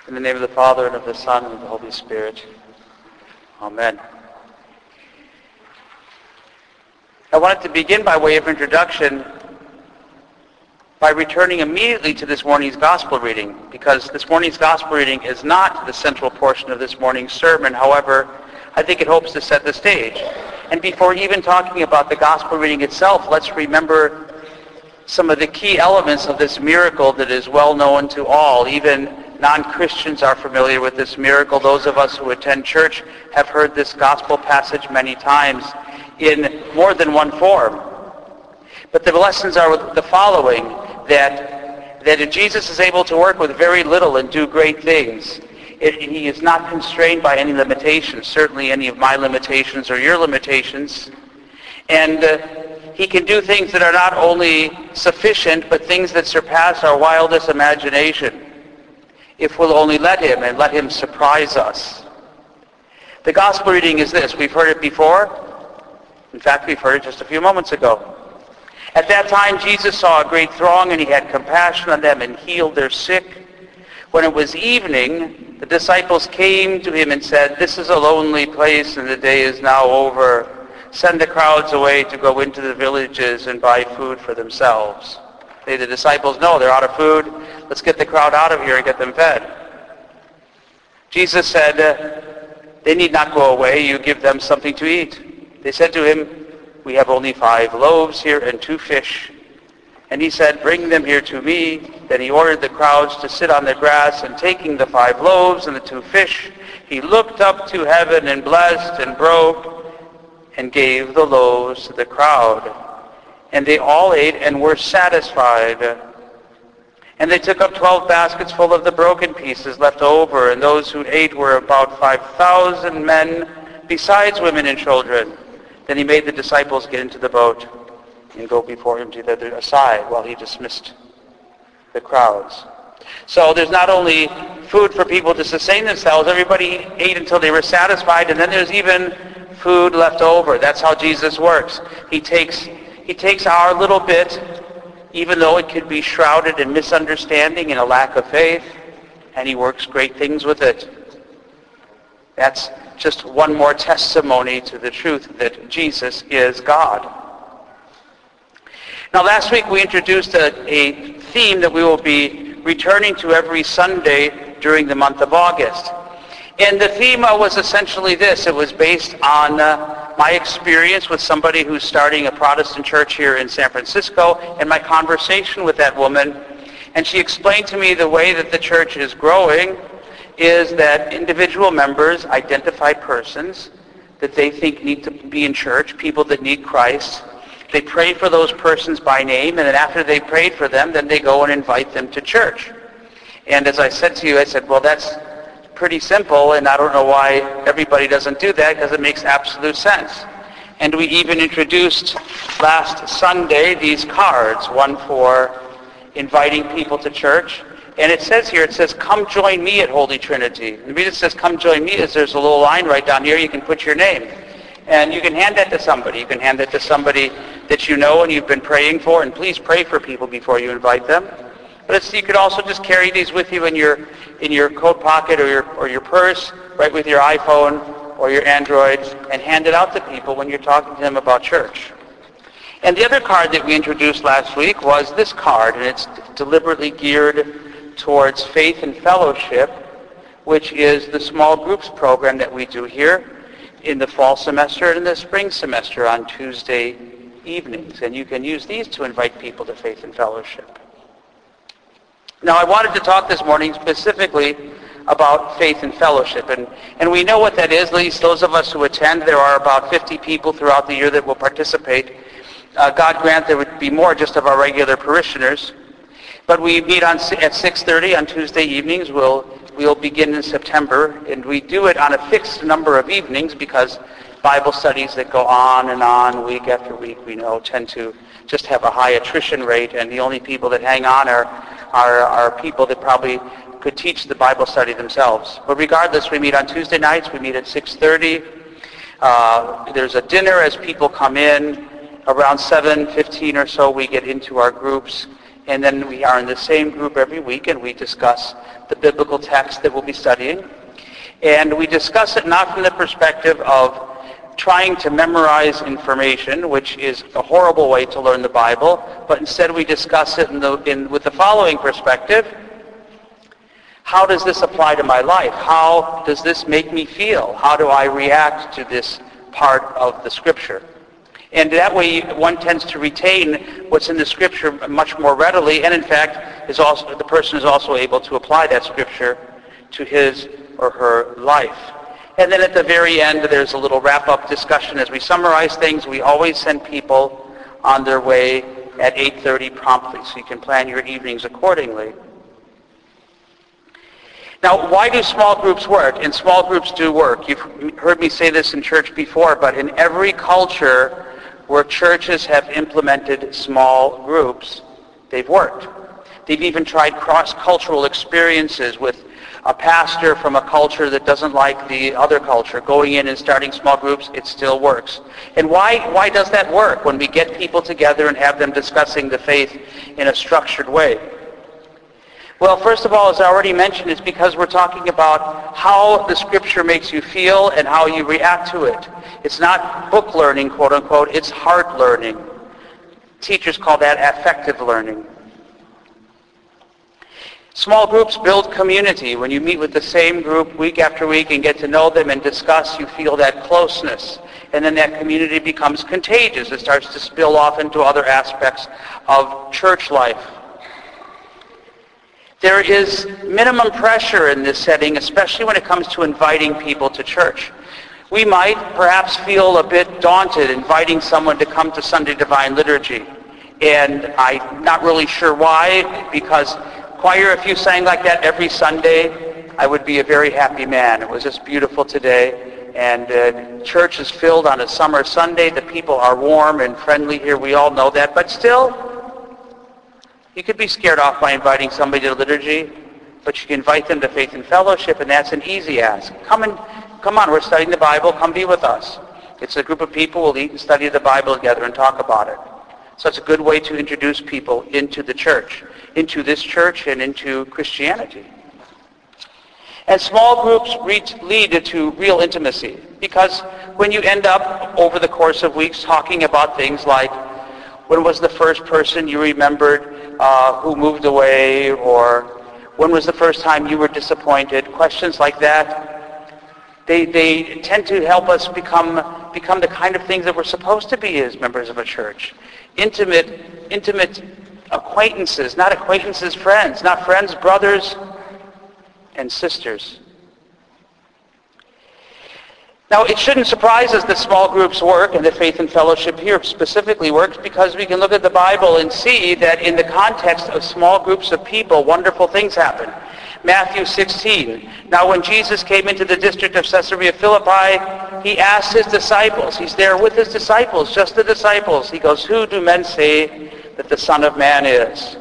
In the name of the Father, and of the Son, and of the Holy Spirit. Amen. I wanted to begin by way of introduction by returning immediately to this morning's gospel reading, because this morning's gospel reading is not the central portion of this morning's sermon. However, I think it hopes to set the stage. And before even talking about the gospel reading itself, let's remember some of the key elements of this miracle that is well known to all. Even non-Christians are familiar with this miracle. Those of us who attend church have heard this gospel passage many times in more than one form. But the lessons are the following, that Jesus is able to work with very little and do great things. He is not constrained by any limitations, certainly any of my limitations or your limitations. And he can do things that are not only sufficient, but things that surpass our wildest imagination, if we'll only let him, and let him surprise us. The gospel reading is this. We've heard it before. In fact, we've heard it just a few moments ago. At that time, Jesus saw a great throng, and he had compassion on them and healed their sick. When it was evening, the disciples came to him and said, "This is a lonely place, and the day is now over. Send the crowds away to go into the villages and buy food for themselves." The disciples know they're out of food. Let's get the crowd out of here and get them fed. Jesus said, "They need not go away. You give them something to eat." They said to him, "We have only 5 loaves here and 2 fish. And he said, "Bring them here to me." Then he ordered the crowds to sit on the grass, and taking the 5 loaves and the 2 fish, he looked up to heaven and blessed and broke and gave the loaves to the crowd. And they all ate and were satisfied. And they took up 12 baskets full of the broken pieces left over, and those who ate were about 5,000 men, besides women and children. Then he made the disciples get into the boat and go before him to the other side while he dismissed the crowds. So there's not only food for people to sustain themselves, everybody ate until they were satisfied, and then there's even food left over. That's how Jesus works. He takes our little bit, even though it could be shrouded in misunderstanding and a lack of faith, and he works great things with it. That's just one more testimony to the truth that Jesus is God. Now, last week we introduced a theme that we will be returning to every Sunday during the month of August. And the theme was essentially this. It was based on my experience with somebody who's starting a Protestant church here in San Francisco, and my conversation with that woman. And she explained to me the way that the church is growing is that individual members, identified persons that they think need to be in church, people that need Christ, they pray for those persons by name, and then after they prayed for them, then they go and invite them to church. And as I said to you, I said, well, that's pretty simple, and I don't know why everybody doesn't do that, because it makes absolute sense. And we even introduced last Sunday these cards, one for inviting people to church. And it says here, "Come join me at Holy Trinity." And the reason it says "come join me" is there's a little line right down here. You can put your name. And you can hand that to somebody. You can hand that to somebody that you know and you've been praying for. And please pray for people before you invite them. But you could also just carry these with you in your coat pocket or your purse, right with your iPhone or your Android, and hand it out to people when you're talking to them about church. And the other card that we introduced last week was this card, and it's deliberately geared towards faith and fellowship, which is the small groups program that we do here in the fall semester and in the spring semester on Tuesday evenings. And you can use these to invite people to faith and fellowship. Now, I wanted to talk this morning specifically about faith and fellowship. And we know what that is, at least those of us who attend. There are about 50 people throughout the year that will participate. God grant there would be more just of our regular parishioners. But we meet at 6:30 on Tuesday evenings. We'll begin in September, and we do it on a fixed number of evenings because Bible studies that go on week after week, we know, tend to just have a high attrition rate, and the only people that hang on are people that probably could teach the Bible study themselves. But regardless, we meet on Tuesday nights. We meet at 6:30. There's a dinner as people come in. Around 7:15 or so, we get into our groups. And then we are in the same group every week, and we discuss the biblical text that we'll be studying. And we discuss it not from the perspective of trying to memorize information, which is a horrible way to learn the Bible, but instead we discuss it with the following perspective. How does this apply to my life? How does this make me feel? How do I react to this part of the Scripture? And that way one tends to retain what's in the Scripture much more readily, and in fact the person is also able to apply that Scripture to his or her life. And then at the very end there's a little wrap-up discussion as we summarize things. We always send people on their way at 8:30 promptly, so you can plan your evenings accordingly. Now, why do small groups work? And small groups do work. You've heard me say this in church before, but in every culture where churches have implemented small groups, they've worked. They've even tried cross-cultural experiences with a pastor from a culture that doesn't like the other culture going in and starting small groups. It still works. And why does that work when we get people together and have them discussing the faith in a structured way? Well, first of all, as I already mentioned, it's because we're talking about how the Scripture makes you feel and how you react to it. It's not book learning, quote unquote, it's heart learning. Teachers call that affective learning. Small groups build community. When you meet with the same group week after week and get to know them and discuss, you feel that closeness. And then that community becomes contagious. It starts to spill off into other aspects of church life. There is minimum pressure in this setting, especially when it comes to inviting people to church. We might perhaps feel a bit daunted inviting someone to come to Sunday Divine Liturgy. And I'm not really sure why, because choir, if you sang like that every Sunday, I would be a very happy man. It was just beautiful today. And church is filled on a summer Sunday. The people are warm and friendly here. We all know that. But still, you could be scared off by inviting somebody to liturgy, but you can invite them to faith and fellowship, and that's an easy ask. Come on, we're studying the Bible. Come be with us. It's a group of people. We'll eat and study the Bible together and talk about it. So it's a good way to introduce people into the church, into this church, and into Christianity. And small groups lead to real intimacy, because when you end up over the course of weeks talking about things like, when was the first person you remembered who moved away, or when was the first time you were disappointed? Questions like that, they tend to help us become the kind of things that we're supposed to be as members of a church. Intimate acquaintances, not acquaintances, friends, not friends, brothers and sisters. Now, it shouldn't surprise us that small groups work and that faith and fellowship here specifically works, because we can look at the Bible and see that in the context of small groups of people, wonderful things happen. Matthew 16. Now, when Jesus came into the district of Caesarea Philippi, he asked his disciples. He's there with his disciples, just the disciples. He goes, "Who do men say that the Son of Man is?"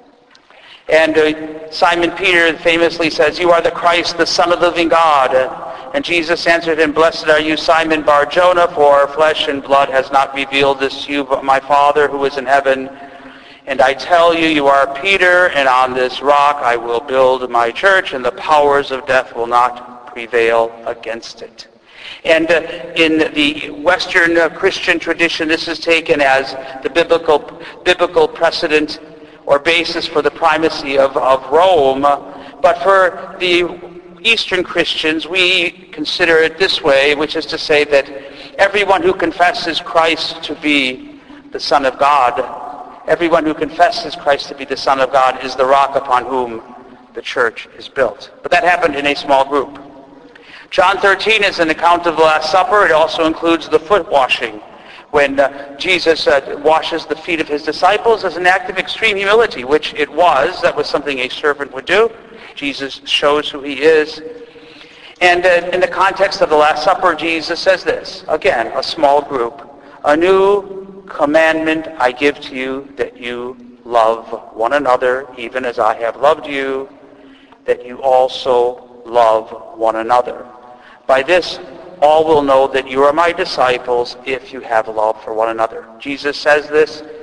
And Simon Peter famously says, "You are the Christ, the Son of the living God." And Jesus answered him, "Blessed are you, Simon Bar-Jonah, for flesh and blood has not revealed this to you, but my Father who is in heaven. And I tell you, you are Peter, and on this rock I will build my church, and the powers of death will not prevail against it." And in the Western Christian tradition, this is taken as the biblical precedent or basis for the primacy of Rome. But for the Eastern Christians, we consider it this way, which is to say that everyone who confesses Christ to be the Son of God, everyone who confesses Christ to be the Son of God is the rock upon whom the church is built. But that happened in a small group. John 13 is an account of the Last Supper. It also includes the foot washing, when Jesus washes the feet of his disciples as an act of extreme humility, which it was. That was something a servant would do. Jesus shows who he is. And in the context of the Last Supper, Jesus says this, again, a small group. "A new commandment I give to you, that you love one another, even as I have loved you, that you also love one another. By this, all will know that you are my disciples if you have love for one another." Jesus says this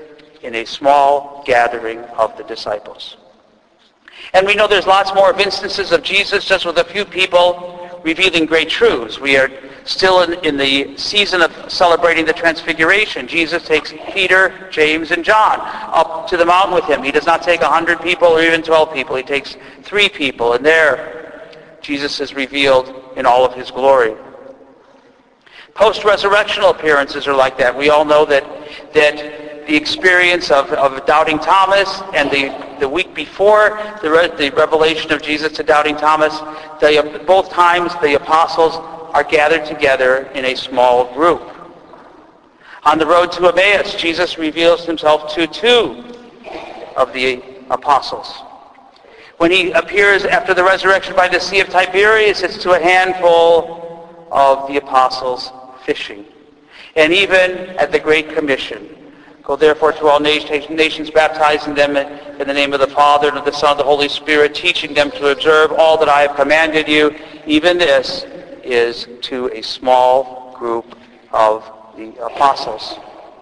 in a small gathering of the disciples. And we know there's lots more of instances of Jesus just with a few people revealing great truths. We are still in the season of celebrating the Transfiguration. Jesus takes Peter, James, and John up to the mountain with him. He does not take 100 people or even 12 people. He takes 3 people, and there Jesus is revealed in all of his glory. Post-resurrectional appearances are like that. We all know that the experience of doubting Thomas and the week before the revelation of Jesus to doubting Thomas, both times the apostles are gathered together in a small group. On the road to Emmaus, Jesus reveals himself to 2 of the apostles. When he appears after the resurrection by the Sea of Tiberias, it's to a handful of the apostles fishing. And even at the Great Commission, go therefore to all nations, baptizing them in the name of the Father and of the Son and of the Holy Spirit, teaching them to observe all that I have commanded you. Even this is to a small group of the apostles.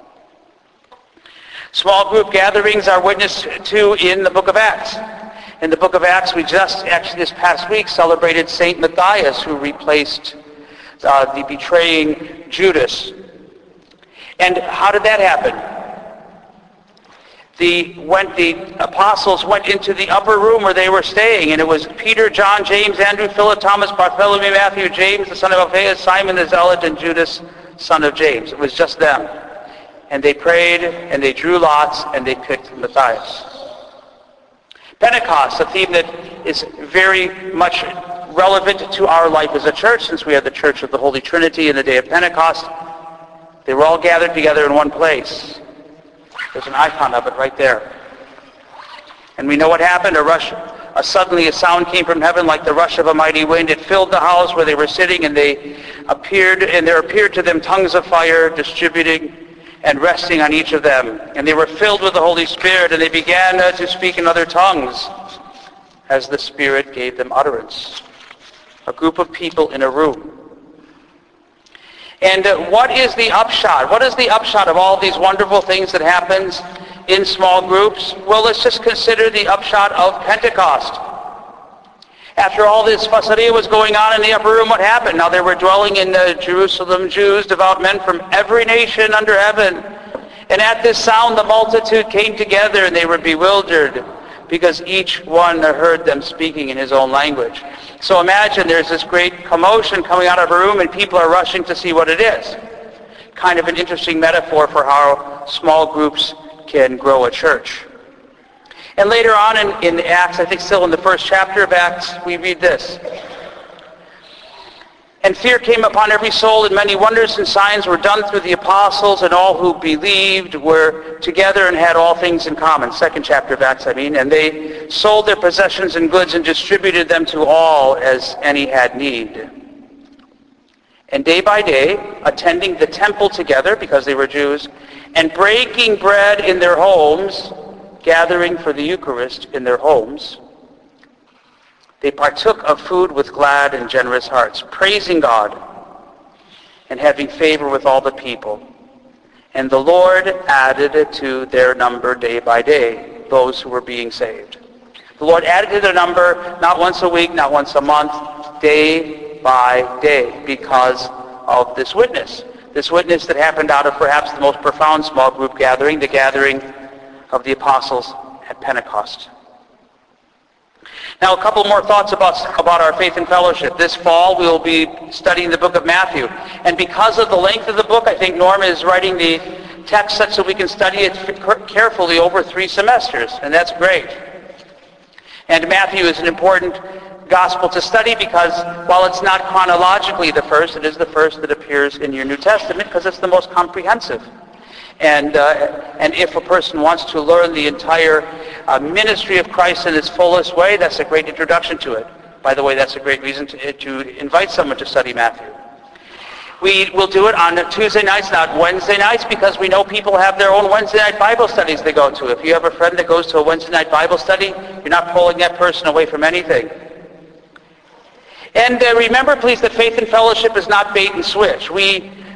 Small group gatherings are witnessed to in the book of Acts. In the book of Acts, we just actually this past week celebrated St. Matthias, who replaced the betraying Judas. And how did that happen? The apostles went into the upper room where they were staying, and it was Peter, John, James, Andrew, Philip, Thomas, Bartholomew, Matthew, James, the son of Alphaeus, Simon the Zealot, and Judas, son of James. It was just them. And they prayed, and they drew lots, and they picked Matthias. Pentecost, a theme that is very much relevant to our life as a church, since we are the Church of the Holy Trinity in the day of Pentecost. They were all gathered together in one place. There's an icon of it right there. And we know what happened. Suddenly a sound came from heaven like the rush of a mighty wind. It filled the house where they were sitting, and there appeared to them tongues of fire, distributing and resting on each of them. And they were filled with the Holy Spirit, and they began to speak in other tongues as the Spirit gave them utterance. A group of people in a room. And what is the upshot? What is the upshot of all these wonderful things that happens in small groups? Well, let's just consider the upshot of Pentecost. After all this fussaria was going on in the upper room, what happened? Now there were dwelling in Jerusalem Jews, devout men from every nation under heaven. And at this sound the multitude came together, and they were bewildered, because each one heard them speaking in his own language. So imagine there's this great commotion coming out of a room, and people are rushing to see what it is. Kind of an interesting metaphor for how small groups can grow a church. And later on in Acts, I think still in the first chapter of Acts, we read this. And fear came upon every soul, and many wonders and signs were done through the apostles, and all who believed were together and had all things in common. Second chapter of Acts, And they sold their possessions and goods and distributed them to all as any had need. And day by day, attending the temple together, because they were Jews, and breaking bread in their homes, gathering for the Eucharist in their homes, they partook of food with glad and generous hearts, praising God and having favor with all the people. And the Lord added to their number day by day those who were being saved. The Lord added to their number not once a week, not once a month, day by day, because of this witness. This witness that happened out of perhaps the most profound small group gathering, the gathering of the apostles at Pentecost. Now, a couple more thoughts about our faith and fellowship. This fall, we will be studying the book of Matthew. And because of the length of the book, I think Norma is writing the text such that we can study it carefully over 3 semesters. And that's great. And Matthew is an important gospel to study because while it's not chronologically the first, it is the first that appears in your New Testament because it's the most comprehensive. And if a person wants to learn the entire ministry of Christ in its fullest way, that's a great introduction to it. By the way, that's a great reason to invite someone to study Matthew. We will do it on Tuesday nights, not Wednesday nights, because we know people have their own Wednesday night Bible studies they go to. If you have a friend that goes to a Wednesday night Bible study, you're not pulling that person away from anything. And remember, please, that faith and fellowship is not bait and switch. We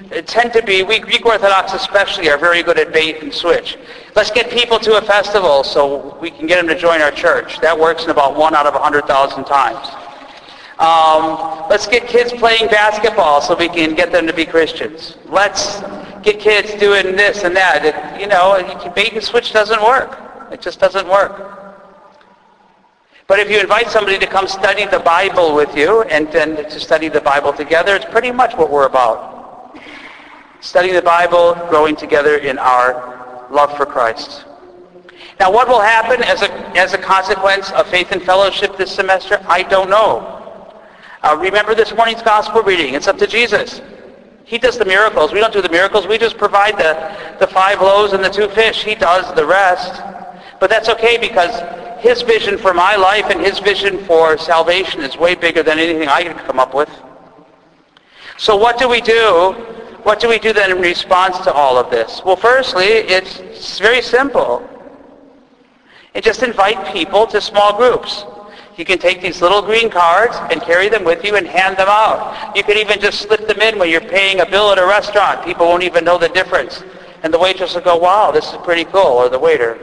tend to be, we Greek Orthodox especially, are very good at bait and switch. Let's get people to a festival so we can get them to join our church. That works in about 1 out of 100,000 times. Let's get kids playing basketball so we can get them to be Christians. Let's get kids doing this and that. Bait and switch doesn't work. It just doesn't work. But if you invite somebody to come study the Bible with you and then to study the Bible together, it's pretty much what we're about. Studying the Bible, growing together in our love for Christ. Now, what will happen as a consequence of Faith and Fellowship this semester? I don't know. Remember this morning's gospel reading. It's up to Jesus. He does the miracles. We don't do the miracles. We just provide the 5 loaves and the 2 fish. He does the rest. But that's okay because his vision for my life and his vision for salvation is way bigger than anything I could come up with. So what do we do? What do we do then in response to all of this? Well, firstly, it's very simple. And just invite people to small groups. You can take these little green cards and carry them with you and hand them out. You can even just slip them in when you're paying a bill at a restaurant. People won't even know the difference. And the waitress will go, wow, this is pretty cool, or the waiter.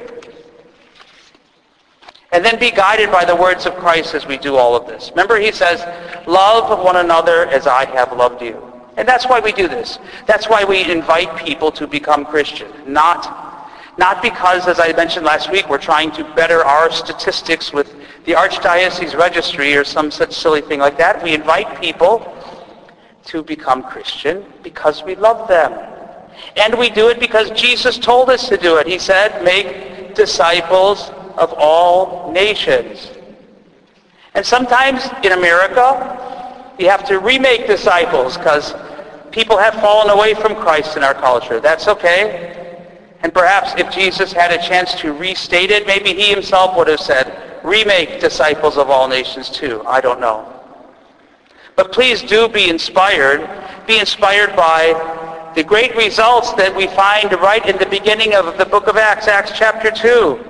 And then be guided by the words of Christ as we do all of this. Remember, he says, love one another as I have loved you. And that's why we do this. That's why we invite people to become Christian. Not because, as I mentioned last week, we're trying to better our statistics with the Archdiocese Registry or some such silly thing like that. We invite people to become Christian because we love them. And we do it because Jesus told us to do it. He said, make disciples of all nations. And sometimes in America, you have to remake disciples because people have fallen away from Christ in our culture. That's okay. And perhaps if Jesus had a chance to restate it, maybe he himself would have said, remake disciples of all nations too. I don't know. But please do be inspired. Be inspired by the great results that we find right in the beginning of the book of Acts, Acts chapter 2.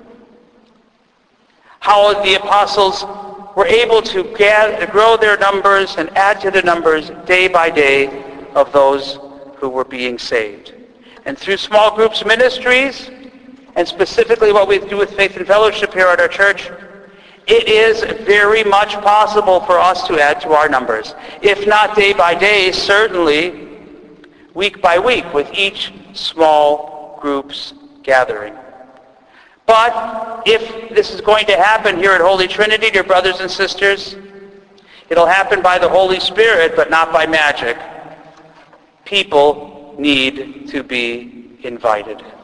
How the apostles were able to grow their numbers and add to their numbers day by day of those who were being saved. And through small groups ministries, and specifically what we do with Faith and Fellowship here at our church, it is very much possible for us to add to our numbers. If not day by day, certainly week by week with each small group's gathering. But if this is going to happen here at Holy Trinity, dear brothers and sisters, it'll happen by the Holy Spirit, but not by magic. People need to be invited.